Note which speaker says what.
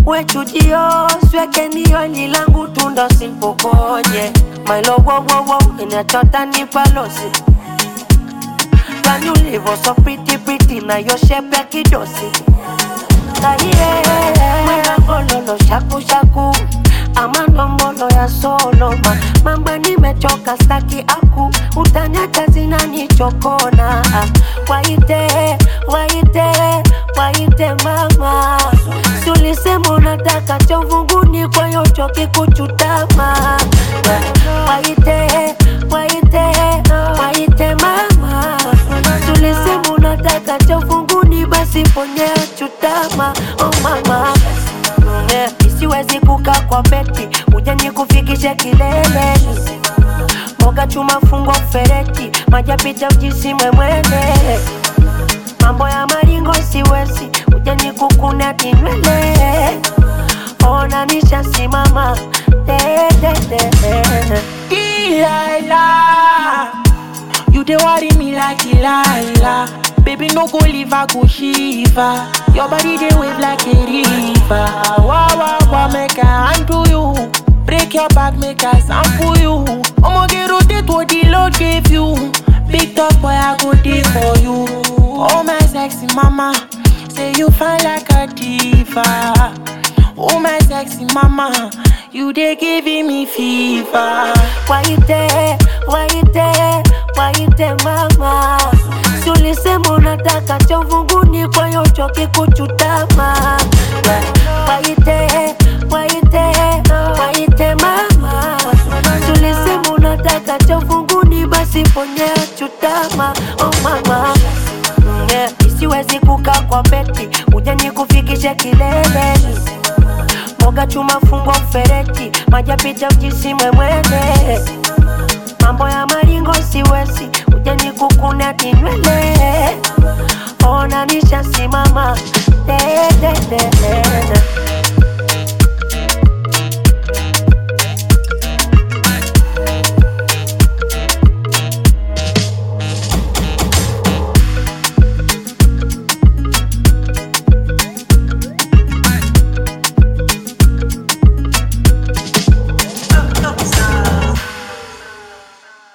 Speaker 1: we chujio, sweke niyo lilangu tundo simpokonye. My love, wow, wow, wow, inachota ni palosi. Can you live so pretty, pretty, na yo shape ya kidosi. Mwena gololo, shaku, shaku. Ama nombolo ya solo, mamba nimechoka staki aku. Utanyata zinani chokona. Waite, waite, waite mama. Sulisema unataka chovunguni kwa yocho kikuchutama. Waite, waite, waite mama. Sulisema unataka chovunguni basi ponye chutama. Oh mama, siwezi kukaa kwa beti, uje nikufikishe kileleni. Moga chuma fungo fereti, maja pita ujisimwe mwene. Mambo ya maringo siwezi, uje nikukune kinywele. Ona nisha simama,
Speaker 2: Delilah, you dey worry me like Delilah. Baby, no go leave, I go shiver. Your body dey wave like a river. Wow, wow, wow, make I handle you. Break your back, make I sample you. I'ma get rotate what the Lord gave you. Big top boy, I go there for you. Oh my sexy mama, say you fine like a diva. Oh my sexy mama, you dey giving me fever.
Speaker 1: Waite, waite, waite mama. Sulisema unataka chovunguni kwa yocho kikuchutama. Waite, waite, waite mama. Sulisema unataka chovunguni basi ponye chutama. Oh mama, siwezi kukaa kwa beti, uje nikufikishe kileleni. Moga chuma fungo fereti, maja pita ujisimwe mwene. Mambo ya maringo siwezi, uje nikukune kinywele. Ona nisha simama,